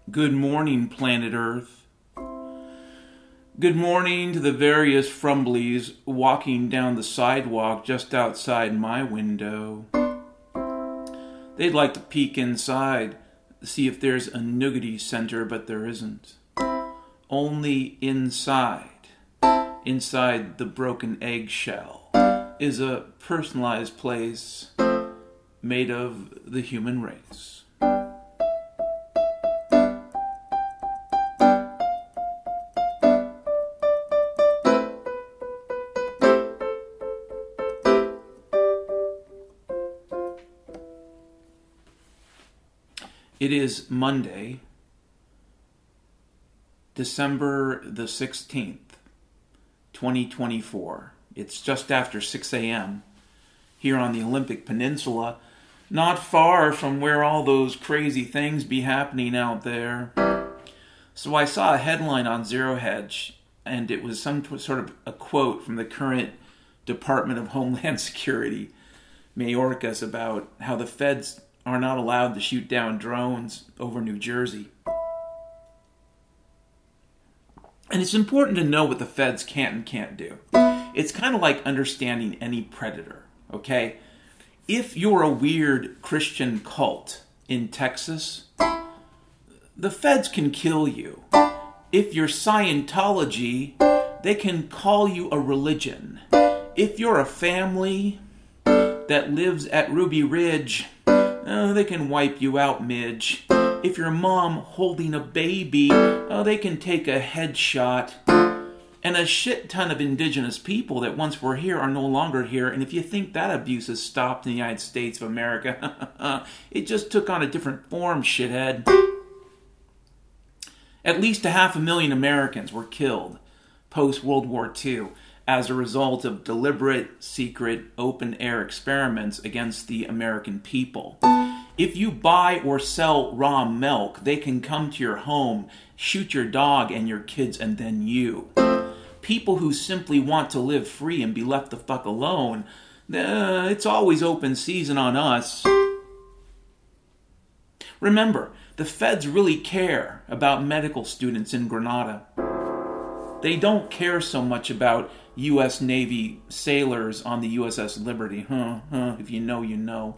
Good morning, planet Earth. Good morning to the various frumblies walking down the sidewalk just outside my window. They'd like to peek inside, see if there's a nougaty center, but there isn't. Only inside the broken eggshell, is a personalized place made of the human race. It is Monday, December the 16th, 2024. It's just after 6 a.m. here on the Olympic Peninsula, not far from where all those crazy things be happening out there. So I saw a headline on Zero Hedge, and it was some sort of a quote from the current Department of Homeland Security, Mayorkas, about how the feds are not allowed to shoot down drones over New Jersey. And it's important to know what the feds can and can't do. It's kind of like understanding any predator, okay? If you're a weird Christian cult in Texas, the feds can kill you. If you're Scientology, they can call you a religion. If you're a family that lives at Ruby Ridge, they can wipe you out, Midge. If your mom holding a baby, they can take a headshot. And a shit ton of indigenous people that once were here are no longer here. And if you think that abuse has stopped in the United States of America, it just took on a different form, shithead. At least 500,000 Americans were killed post-World War II as a result of deliberate, secret, open-air experiments against the American people. If you buy or sell raw milk, they can come to your home, shoot your dog and your kids, and then you. People who simply want to live free and be left the fuck alone, it's always open season on us. Remember, the feds really care about medical students in Grenada. They don't care so much about U.S. Navy sailors on the USS Liberty. If you know, you know.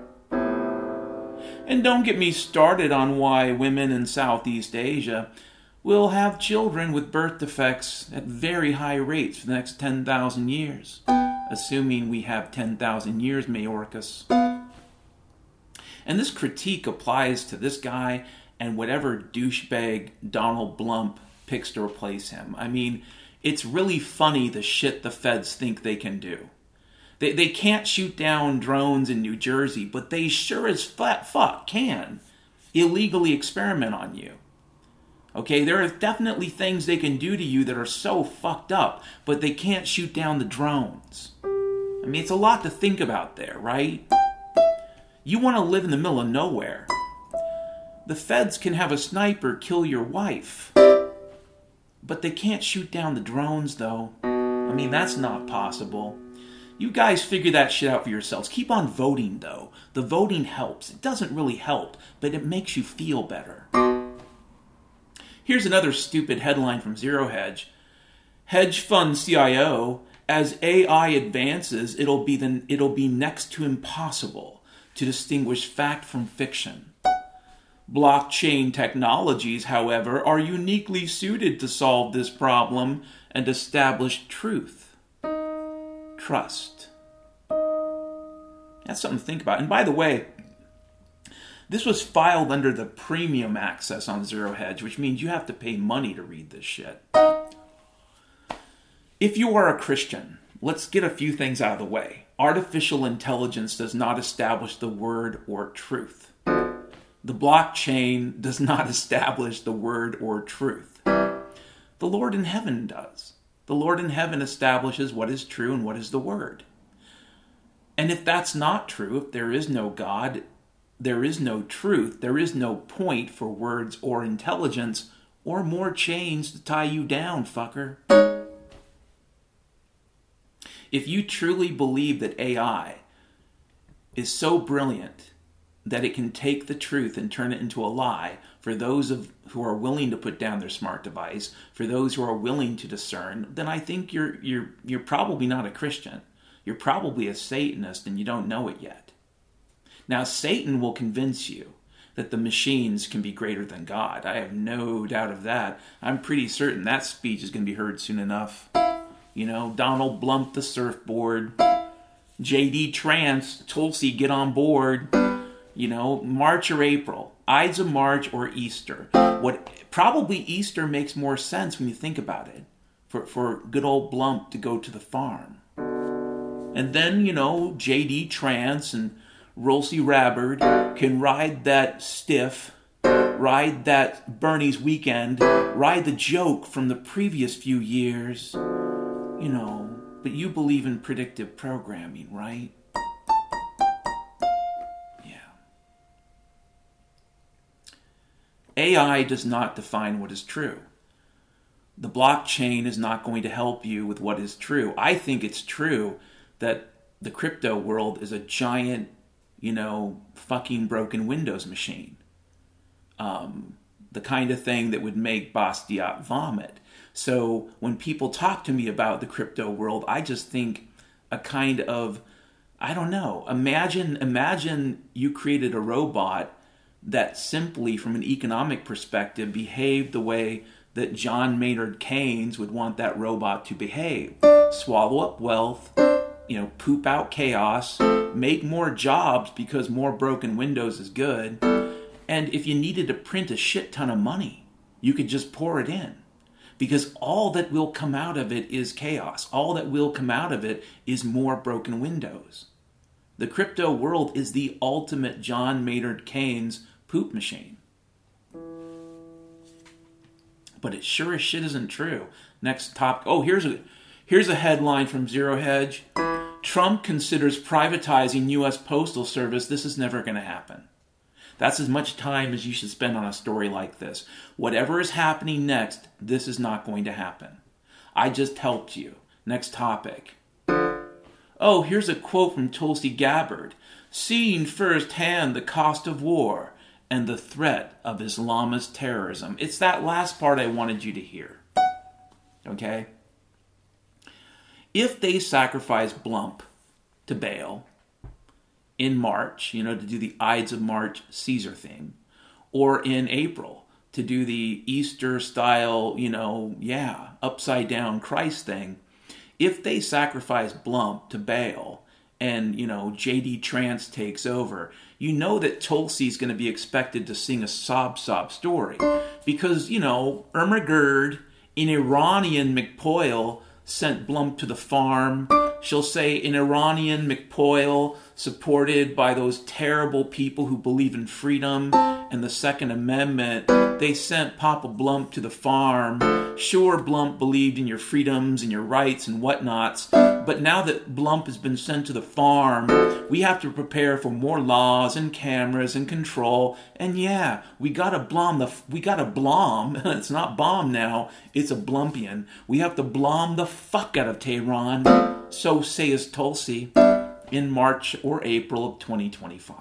And don't get me started on why women in Southeast Asia will have children with birth defects at very high rates for the next 10,000 years. Assuming we have 10,000 years, Mayorkas. And this critique applies to this guy and whatever douchebag Donald Blump picks to replace him. I mean, it's really funny the shit the feds think they can do. They can't shoot down drones in New Jersey, but they sure as fuck can illegally experiment on you. Okay, there are definitely things they can do to you that are so fucked up, but they can't shoot down the drones. I mean, it's a lot to think about there, right? You want to live in the middle of nowhere. The feds can have a sniper kill your wife, but they can't shoot down the drones, though. I mean, that's not possible. You guys figure that shit out for yourselves. Keep on voting, though. The voting helps. It doesn't really help, but it makes you feel better. Here's another stupid headline from Zero Hedge. Hedge fund CIO, as AI advances, it'll be next to impossible to distinguish fact from fiction. Blockchain technologies, however, are uniquely suited to solve this problem and establish truth. Trust. That's something to think about. And by the way, this was filed under the premium access on Zero Hedge, which means you have to pay money to read this shit. If you are a Christian, let's get a few things out of the way. Artificial intelligence does not establish the word or truth. The blockchain does not establish the word or truth. The Lord in heaven does. The Lord in heaven establishes what is true and what is the word. And if that's not true, if there is no God, there is no truth, there is no point for words or intelligence, or more chains to tie you down, fucker. If you truly believe that AI is so brilliant that it can take the truth and turn it into a lie for those who are willing to put down their smart device, for those who are willing to discern, then I think you're probably not a Christian. You're probably a Satanist and you don't know it yet. Now, Satan will convince you that the machines can be greater than God. I have no doubt of that. I'm pretty certain that speech is going to be heard soon enough. You know, Donald Blump, the surfboard, J.D. Trance, Tulsi, get on board. You know, March or April, Ides of March or Easter. Probably Easter makes more sense when you think about it, for good old Blump to go to the farm. And then, you know, J.D. Trance and Rolsey Rabbard can ride that stiff, ride that Bernie's weekend, ride the joke from the previous few years. You know, but you believe in predictive programming, right? AI does not define what is true. The blockchain is not going to help you with what is true. I think it's true that the crypto world is a giant, you know, fucking broken Windows machine. The kind of thing that would make Bastiat vomit. So when people talk to me about the crypto world, I just think a kind of, I don't know, imagine you created a robot that simply, from an economic perspective, behaved the way that John Maynard Keynes would want that robot to behave. Swallow up wealth, you know, poop out chaos, make more jobs because more broken Windows is good. And if you needed to print a shit ton of money, you could just pour it in. Because all that will come out of it is chaos. All that will come out of it is more broken Windows. The crypto world is the ultimate John Maynard Keynes poop machine. But it sure as shit isn't true. Next topic. Oh, here's a headline from Zero Hedge. Trump considers privatizing U.S. Postal Service. This is never going to happen. That's as much time as you should spend on a story like this. Whatever is happening next, this is not going to happen. I just helped you. Next topic. Oh, here's a quote from Tulsi Gabbard. Seeing firsthand the cost of war and the threat of Islamist terrorism. It's that last part I wanted you to hear. Okay? If they sacrifice Blump to Baal in March, you know, to do the Ides of March Caesar thing, or in April to do the Easter style, you know, upside down Christ thing, if they sacrifice Blump to Baal and, you know, J.D. Trance takes over, you know that Tulsi's going to be expected to sing a sob story. Because, you know, Irma Gerd, an Iranian McPoyle, sent Blump to the farm. She'll say an Iranian McPoyle, supported by those terrible people who believe in freedom and the Second Amendment, they sent Papa Blump to the farm. Sure, Blump believed in your freedoms and your rights and whatnots, but now that Blump has been sent to the farm, we have to prepare for more laws and cameras and control. And we gotta blom. It's not bomb now, it's a Blumpian. We have to blom the fuck out of Tehran. So says Tulsi in March or April of 2025.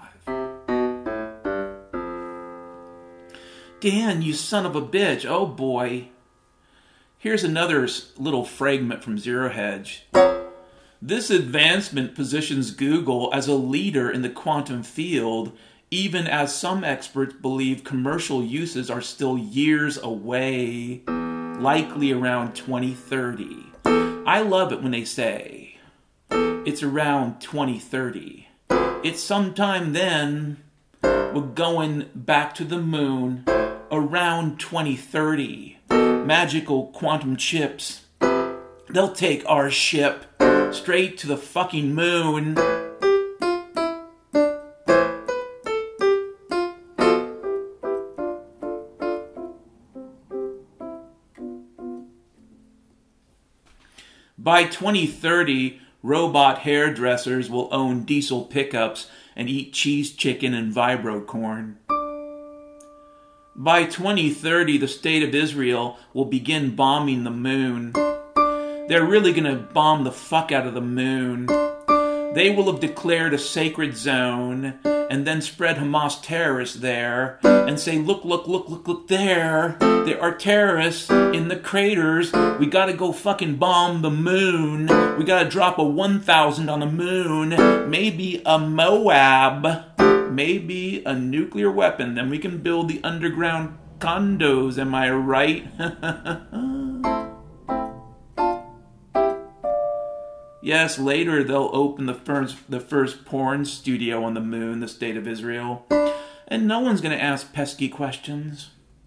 Dan, you son of a bitch. Oh boy. Here's another little fragment from Zero Hedge. This advancement positions Google as a leader in the quantum field, even as some experts believe commercial uses are still years away, likely around 2030. I love it when they say it's around 2030. It's sometime then. We're going back to the moon around 2030. Magical quantum chips. They'll take our ship straight to the fucking moon. By 2030, robot hairdressers will own diesel pickups and eat cheese chicken and vibro corn. By 2030, the state of Israel will begin bombing the moon. They're really going to bomb the fuck out of the moon. They will have declared a sacred zone, and then spread Hamas terrorists there and say, look there. There are terrorists in the craters. We gotta go fucking bomb the moon. We gotta drop a 1,000 on the moon. Maybe a Moab. Maybe a nuclear weapon. Then we can build the underground condos. Am I right? Yes, later they'll open the first porn studio on the moon, the state of Israel. And no one's going to ask pesky questions.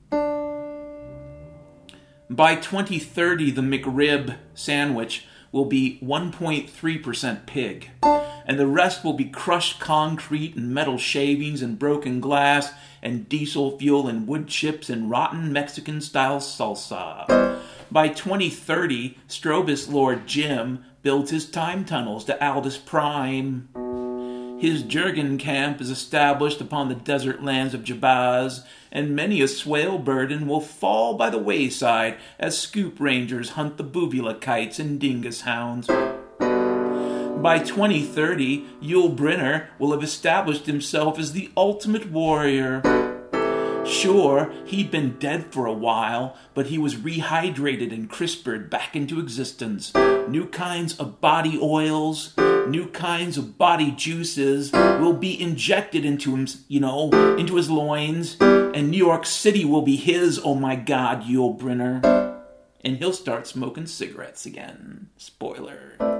By 2030, the McRib sandwich will be 1.3% pig. And the rest will be crushed concrete and metal shavings and broken glass and diesel fuel and wood chips and rotten Mexican-style salsa. By 2030, Strobus Lord Jim builds his time tunnels to Aldous Prime. His Jurgen camp is established upon the desert lands of Jabaz, and many a swale burden will fall by the wayside as scoop rangers hunt the buvula kites and dingus hounds. By 2030, Yul Brynner will have established himself as the ultimate warrior. Sure, he'd been dead for a while, but he was rehydrated and CRISPR'd back into existence. New kinds of body oils, new kinds of body juices will be injected into him, into his loins, and New York City will be his, oh my God, Yul Brynner. And he'll start smoking cigarettes again. Spoiler.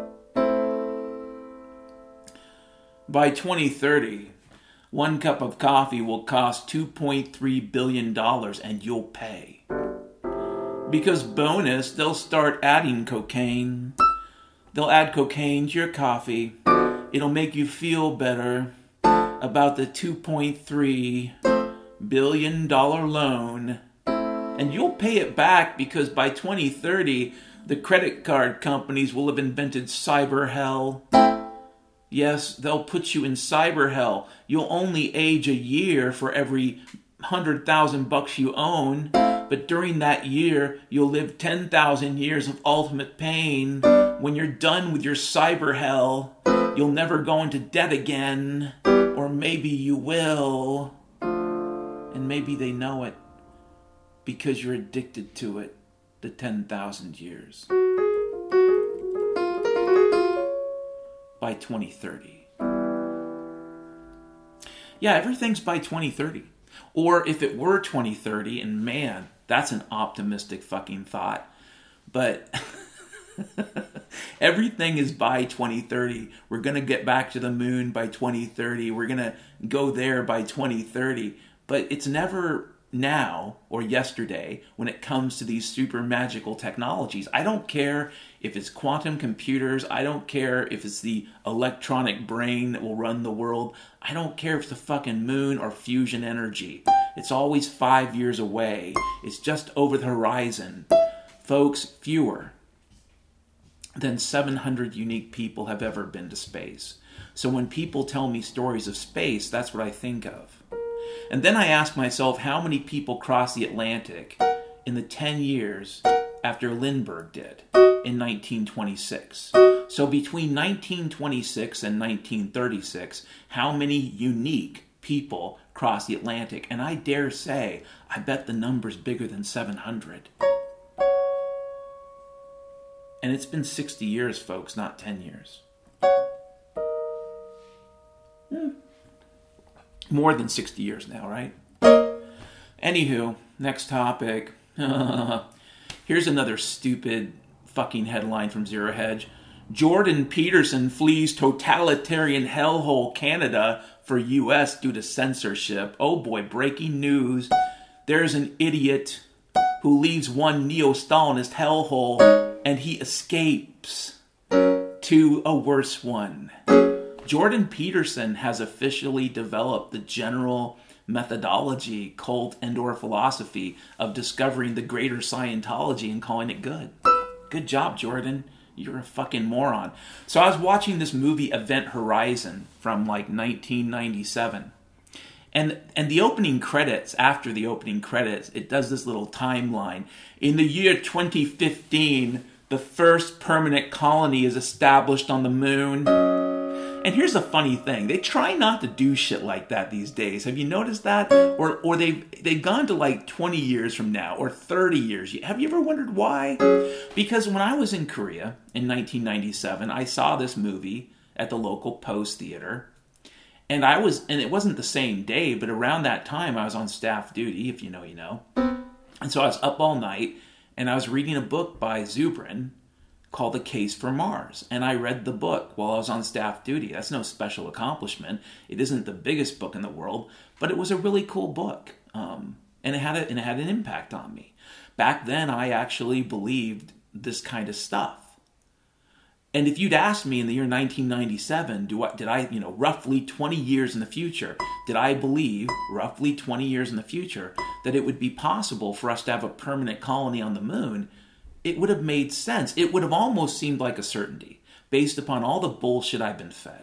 By 2030, 1 cup of coffee will cost $2.3 billion and you'll pay. Because bonus, they'll start adding cocaine. They'll add cocaine to your coffee. It'll make you feel better about the $2.3 billion loan. And you'll pay it back because by 2030, the credit card companies will have invented cyber hell. Yes, they'll put you in cyber hell. You'll only age a year for every $100,000 you own, but during that year, you'll live 10,000 years of ultimate pain. When you're done with your cyber hell, you'll never go into debt again, or maybe you will, and maybe they know it because you're addicted to it, the 10,000 years. By 2030. Yeah, everything's by 2030. Or if it were 2030, and man, that's an optimistic fucking thought. But everything is by 2030. We're going to get back to the moon by 2030. We're going to go there by 2030. But it's never now or yesterday when it comes to these super magical technologies. I don't care if it's quantum computers. I don't care if it's the electronic brain that will run the world. I don't care if it's the fucking moon or fusion energy. It's always 5 years away. It's just over the horizon. Folks, fewer than 700 unique people have ever been to space. So when people tell me stories of space, that's what I think of. And then I ask myself how many people crossed the Atlantic in the 10 years after Lindbergh did in 1926. So between 1926 and 1936, how many unique people crossed the Atlantic? And I dare say, I bet the number's bigger than 700. And it's been 60 years, folks, not 10 years. More than 60 years now, right? Anywho, next topic. Here's another stupid fucking headline from Zero Hedge. Jordan Peterson flees totalitarian hellhole Canada for U.S. due to censorship. Oh boy, breaking news. There's an idiot who leaves one neo-Stalinist hellhole and he escapes to a worse one. Jordan Peterson has officially developed the general methodology, cult, and/or philosophy of discovering the greater Scientology and calling it good. Good job, Jordan. You're a fucking moron. So I was watching this movie Event Horizon from like 1997. And the opening credits, after the opening credits, it does this little timeline. In the year 2015, the first permanent colony is established on the moon. And here's the funny thing. They try not to do shit like that these days. Have you noticed that? Or they've gone to like 20 years from now or 30 years. Have you ever wondered why? Because when I was in Korea in 1997, I saw this movie at the local Post Theater. And it wasn't the same day, but around that time I was on staff duty, if you know, you know. And so I was up all night and I was reading a book by Zubrin called The Case for Mars. And I read the book while I was on staff duty. That's no special accomplishment. It isn't the biggest book in the world, but it was a really cool book. And it had an impact on me. Back then, I actually believed this kind of stuff. And if you'd asked me in the year 1997, did I, roughly 20 years in the future, did I believe, roughly 20 years in the future, that it would be possible for us to have a permanent colony on the moon, it would have made sense. It would have almost seemed like a certainty, based upon all the bullshit I've been fed.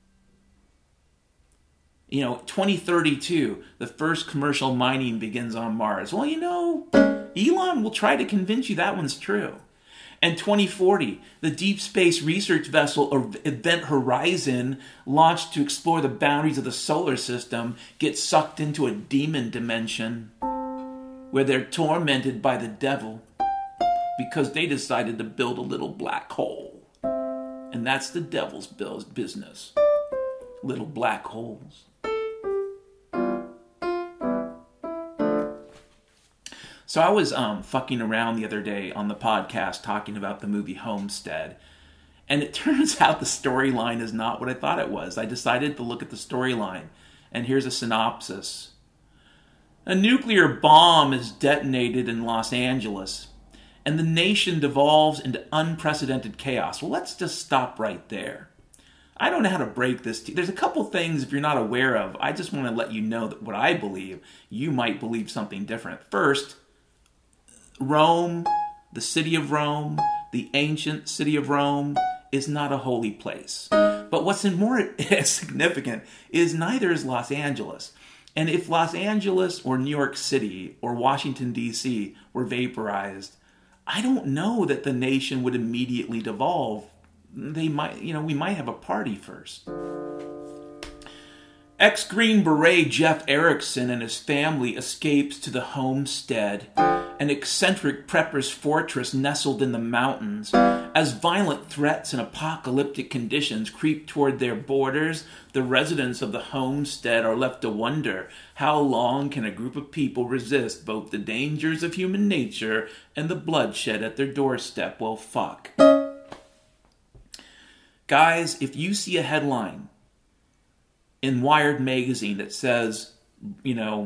2032, the first commercial mining begins on Mars. Well, Elon will try to convince you that one's true. And 2040, the Deep Space Research Vessel Event Horizon, launched to explore the boundaries of the solar system, gets sucked into a demon dimension where they're tormented by the devil because they decided to build a little black hole. And that's the devil's business. Little black holes. So I was fucking around the other day on the podcast talking about the movie Homestead. And it turns out the storyline is not what I thought it was. I decided to look at the storyline. And here's a synopsis. A nuclear bomb is detonated in Los Angeles, and the nation devolves into unprecedented chaos. Well, let's just stop right there. I don't know how to break this. There's a couple things, if you're not aware of, I just want to let you know that what I believe, you might believe something different. First, Rome, the city of Rome, the ancient city of Rome, is not a holy place. But what's more significant is neither is Los Angeles. And if Los Angeles or New York City or Washington, D.C. were vaporized, I don't know that the nation would immediately devolve. We might have a party first. Ex-Green Beret Jeff Erickson and his family escapes to the Homestead, an eccentric prepper's fortress nestled in the mountains. As violent threats and apocalyptic conditions creep toward their borders, the residents of the Homestead are left to wonder, how long can a group of people resist both the dangers of human nature and the bloodshed at their doorstep? Well, fuck. Guys, if you see a headline in Wired magazine that says, a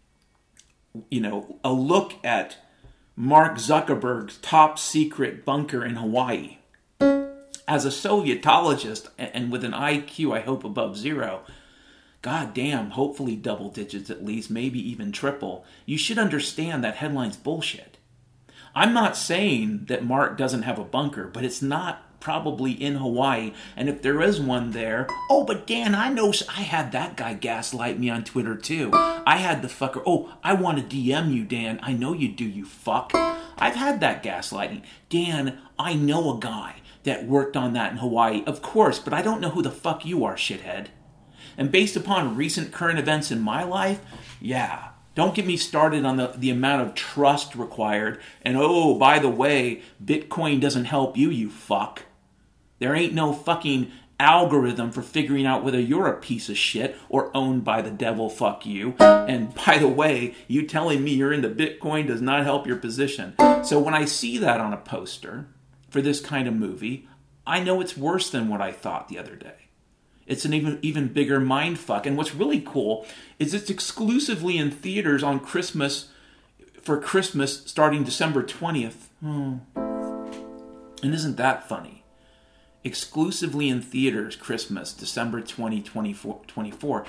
look at Mark Zuckerberg's top secret bunker in Hawaii. As a Sovietologist and with an IQ I hope above 0, god damn, hopefully double digits at least, maybe even triple, you should understand that headline's bullshit. I'm not saying that Mark doesn't have a bunker, but it's not probably in Hawaii, and if there is one there, but Dan, I know, I had that guy gaslight me on Twitter too. I had the fucker, I want to DM you, Dan. I know you do, you fuck. I've had that gaslighting. Dan, I know a guy that worked on that in Hawaii, of course, but I don't know who the fuck you are, shithead. And based upon recent current events in my life, yeah, don't get me started on the amount of trust required, and by the way, Bitcoin doesn't help you, you fuck. There ain't no fucking algorithm for figuring out whether you're a piece of shit or owned by the devil, fuck you. And by the way, you telling me you're into Bitcoin does not help your position. So when I see that on a poster for this kind of movie, I know it's worse than what I thought the other day. It's an even bigger mindfuck. And what's really cool is it's exclusively in theaters on Christmas, for Christmas starting December 20th. And isn't that funny? Exclusively in theaters, Christmas, December 2024.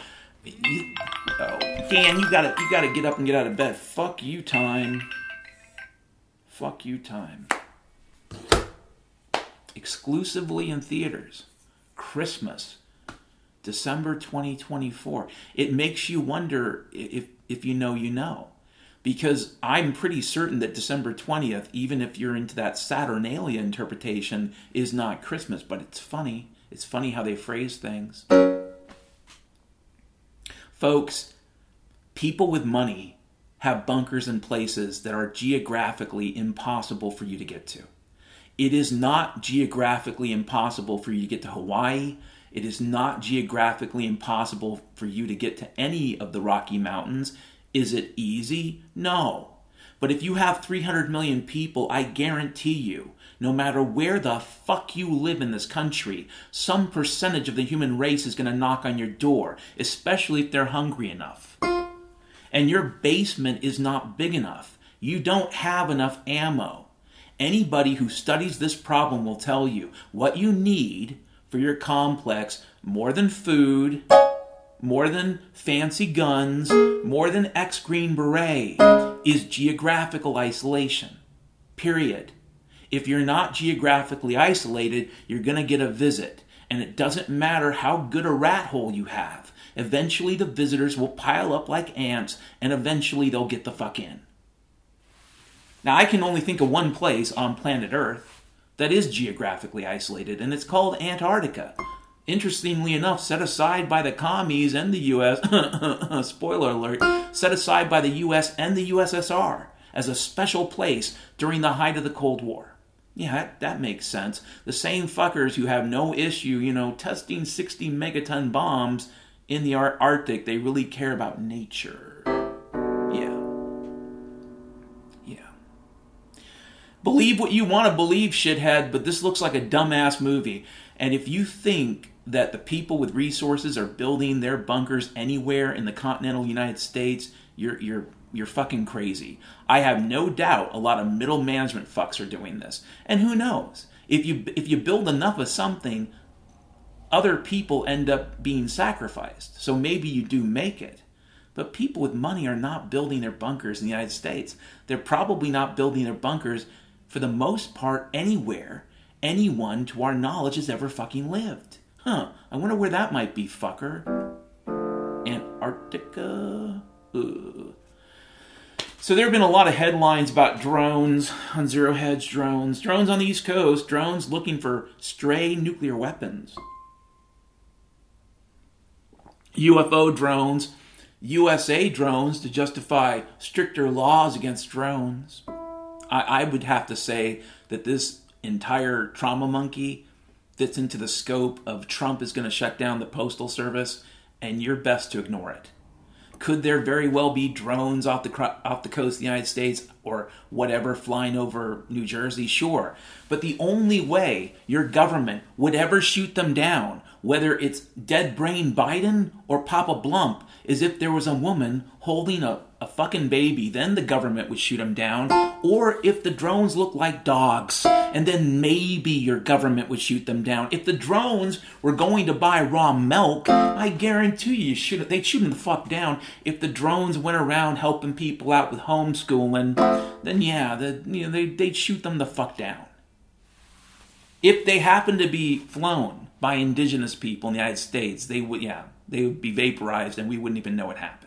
Dan, you gotta get up and get out of bed. Fuck you time. Fuck you time. Exclusively in theaters, Christmas, December 2024. It makes you wonder if you know, you know. Because I'm pretty certain that December 20th, even if you're into that Saturnalia interpretation, is not Christmas. But it's funny. It's funny how they phrase things. Folks, people with money have bunkers in places that are geographically impossible for you to get to. It is not geographically impossible for you to get to Hawaii. It is not geographically impossible for you to get to any of the Rocky Mountains. Is it easy? No. But if you have 300 million people, I guarantee you, no matter where the fuck you live in this country, some percentage of the human race is going to knock on your door, especially if they're hungry enough. And your basement is not big enough. You don't have enough ammo. Anybody who studies this problem will tell you what you need for your complex, more than food, more than fancy guns, more than X-Green Beret, is geographical isolation. Period. If you're not geographically isolated, you're going to get a visit. And it doesn't matter how good a rat hole you have. Eventually the visitors will pile up like ants, and eventually they'll get the fuck in. Now, I can only think of one place on planet Earth that is geographically isolated, and it's called Antarctica. Interestingly enough, set aside by the commies and the U.S., spoiler alert, set aside by the U.S. and the USSR as a special place during the height of the Cold War. Yeah, that makes sense. The same fuckers who have no issue, testing 60 megaton bombs in the Arctic, they really care about nature. Yeah. Believe what you want to believe, shithead, but this looks like a dumbass movie. And if you think that the people with resources are building their bunkers anywhere in the continental United States, you're fucking crazy. I have no doubt a lot of middle management fucks are doing this. And who knows? If you build enough of something, other people end up being sacrificed. So maybe you do make it. But people with money are not building their bunkers in the United States. They're probably not building their bunkers, for the most part, anywhere anyone, to our knowledge, has ever fucking lived. I wonder where that might be, fucker. Antarctica? Ugh. So there have been a lot of headlines about drones on Zero Hedge drones. Drones on the East Coast. Drones looking for stray nuclear weapons. UFO drones. USA drones to justify stricter laws against drones. I would have to say that this entire trauma monkey fits into the scope of Trump is going to shut down the Postal Service, and you're best to ignore it. Could there very well be drones off the coast of the United States or whatever flying over New Jersey? Sure. But the only way your government would ever shoot them down, whether it's dead brain Biden or Papa Blump, is if there was a woman holding a fucking baby. Then the government would shoot them down. Or if the drones look like dogs, and then maybe your government would shoot them down. If the drones were going to buy raw milk, I guarantee you they'd shoot them the fuck down. If the drones went around helping people out with homeschooling, then yeah, they'd shoot them the fuck down. If they happened to be flown by indigenous people in the United States, they would be vaporized and we wouldn't even know it happened.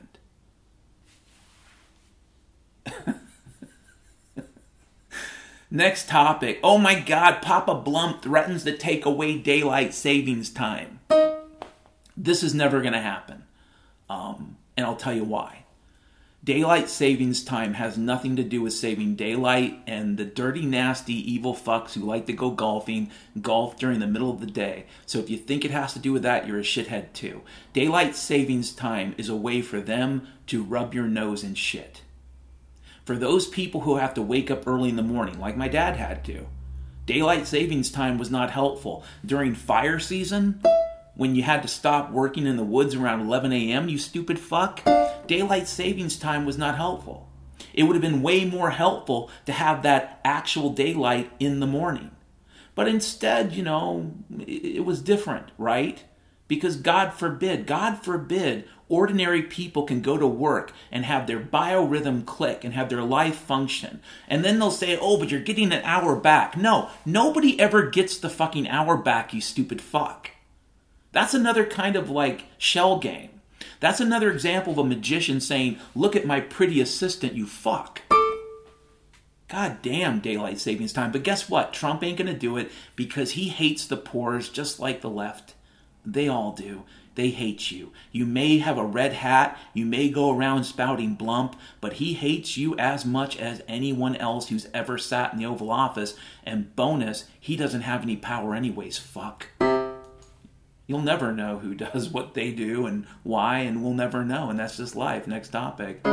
Next topic. Oh my God, Papa Blump threatens to take away daylight savings time. This is never going to happen. And I'll tell you why. Daylight savings time has nothing to do with saving daylight, and the dirty, nasty, evil fucks who like to go golfing golf during the middle of the day. So if you think it has to do with that, you're a shithead too. Daylight savings time is a way for them to rub your nose in shit. For those people who have to wake up early in the morning, like my dad had to, daylight savings time was not helpful. During fire season, when you had to stop working in the woods around 11 a.m., you stupid fuck, daylight savings time was not helpful. It would have been way more helpful to have that actual daylight in the morning. But instead, it was different, right? Because God forbid, ordinary people can go to work and have their biorhythm click and have their life function. And then they'll say, oh, but you're getting an hour back. No, nobody ever gets the fucking hour back, you stupid fuck. That's another kind of shell game. That's another example of a magician saying, look at my pretty assistant, you fuck. God damn daylight savings time. But guess what? Trump ain't going to do it because he hates the poors just like the left. They all do. They hate you. You may have a red hat, you may go around spouting Blump, but he hates you as much as anyone else who's ever sat in the Oval Office. And bonus, he doesn't have any power anyways, fuck. You'll never know who does what they do and why, and we'll never know, and that's just life. Next topic.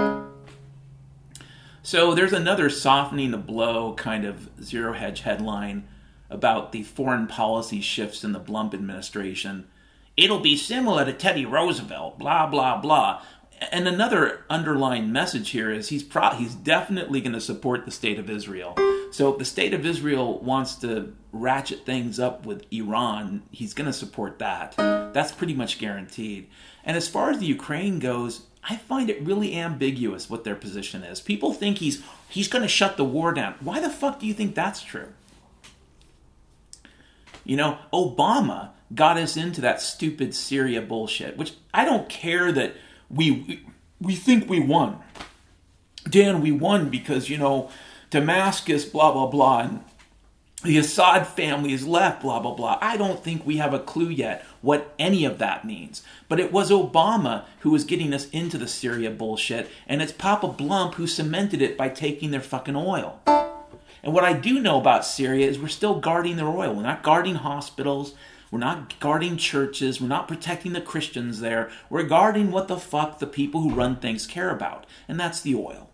So there's another softening the blow kind of zero hedge headline about the foreign policy shifts in the Blump administration. It'll be similar to Teddy Roosevelt, blah, blah, blah. And another underlying message here is he's definitely going to support the State of Israel. So if the State of Israel wants to ratchet things up with Iran, he's going to support that. That's pretty much guaranteed. And as far as the Ukraine goes, I find it really ambiguous what their position is. People think he's going to shut the war down. Why the fuck do you think that's true? You know, Obama got us into that stupid Syria bullshit, which I don't care that we think we won. Dan, we won because, you know, Damascus, blah, blah, blah, and the Assad family is left, blah, blah, blah. I don't think we have a clue yet what any of that means. But it was Obama who was getting us into the Syria bullshit, and it's Papa Blump who cemented it by taking their fucking oil. And what I do know about Syria is we're still guarding their oil. We're not guarding hospitals. We're not guarding churches. We're not protecting the Christians there. We're guarding what the fuck the people who run things care about. And that's the oil.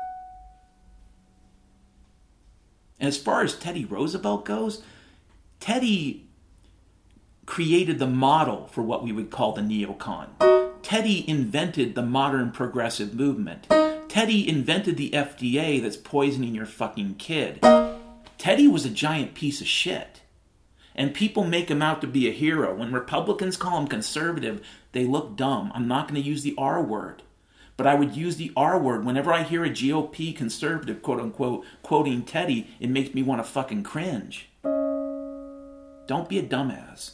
And as far as Teddy Roosevelt goes, Teddy created the model for what we would call the neocon. Teddy invented the modern progressive movement. Teddy invented the FDA that's poisoning your fucking kid. Teddy was a giant piece of shit. And people make him out to be a hero. When Republicans call him conservative, they look dumb. I'm not going to use the R word. But I would use the R word whenever I hear a GOP conservative, quote unquote, quoting Teddy. It makes me want to fucking cringe. Don't be a dumbass.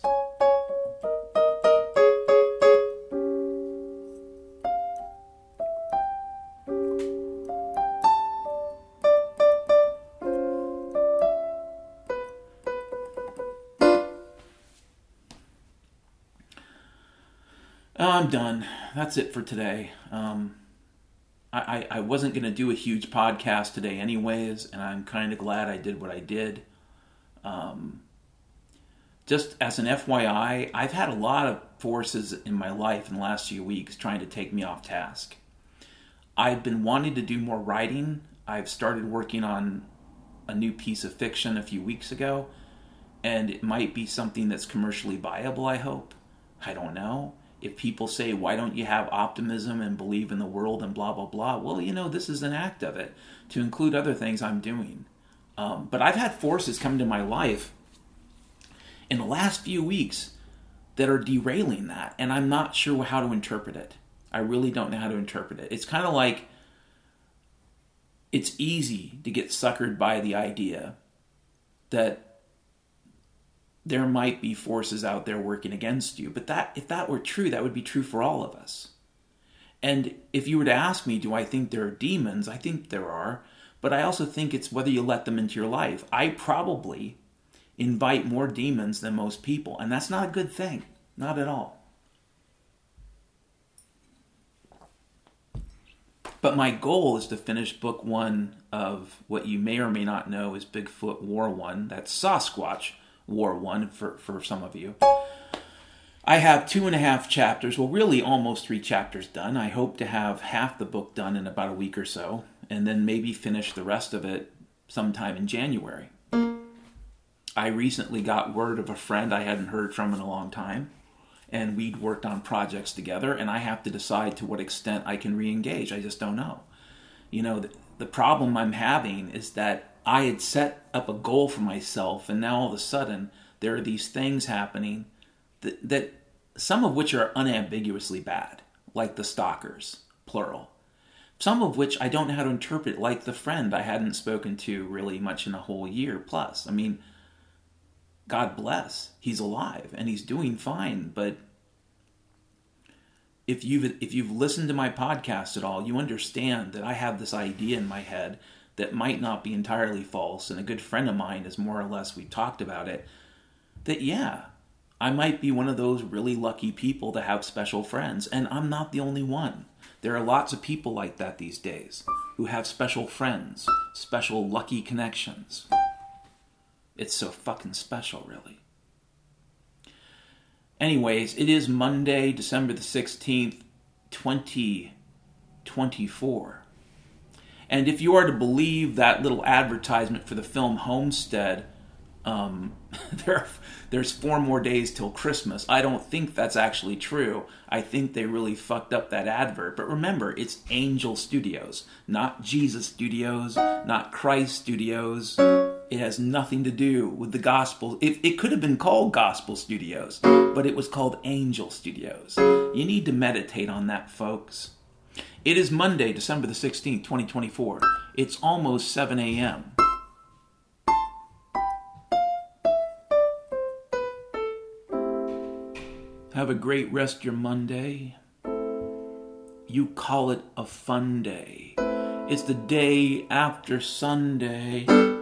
I'm done. That's it for today. I wasn't going to do a huge podcast today anyways, and I'm kind of glad I did what I did. Just as an FYI, I've had a lot of forces in my life in the last few weeks trying to take me off task. I've been wanting to do more writing. I've started working on a new piece of fiction a few weeks ago, and it might be something that's commercially viable, I hope. I don't know. If people say, why don't you have optimism and believe in the world and blah, blah, blah, well, you know, this is an act of it, to include other things I'm doing. But I've had forces come into my life in the last few weeks that are derailing that, and I'm not sure how to interpret it. I really don't know how to interpret it. It's kind of like it's easy to get suckered by the idea that there might be forces out there working against you. But if that were true, that would be true for all of us. And if you were to ask me, do I think there are demons? I think there are. But I also think it's whether you let them into your life. I probably invite more demons than most people. And that's not a good thing. Not at all. But my goal is to finish book 1 of what you may or may not know is Bigfoot War 1. That's Sasquatch War 1 for some of you. I have 2.5 chapters, well really almost 3 chapters done. I hope to have half the book done in about a week or so, and then maybe finish the rest of it sometime in January. I recently got word of a friend I hadn't heard from in a long time, and we'd worked on projects together, and I have to decide to what extent I can re-engage. I just don't know. You know, the problem I'm having is that I had set up a goal for myself, and now all of a sudden there are these things happening that some of which are unambiguously bad, like the stalkers, plural. Some of which I don't know how to interpret, like the friend I hadn't spoken to really much in a whole year plus. I mean, God bless, he's alive and he's doing fine, but if you've listened to my podcast at all, you understand that I have this idea in my head that might not be entirely false, and a good friend of mine is more or less, we talked about it, that yeah, I might be one of those really lucky people to have special friends, and I'm not the only one. There are lots of people like that these days, who have special friends, special lucky connections. It's so fucking special, really. Anyways, it is Monday, December the 16th, 2024. And if you are to believe that little advertisement for the film Homestead, there's 4 more days till Christmas. I don't think that's actually true. I think they really fucked up that advert. But remember, it's Angel Studios, not Jesus Studios, not Christ Studios. It has nothing to do with the gospel. It could have been called Gospel Studios, but it was called Angel Studios. You need to meditate on that, folks. It is Monday, December the 16th, 2024. It's almost 7 a.m. Have a great rest of your Monday. You call it a fun day. It's the day after Sunday.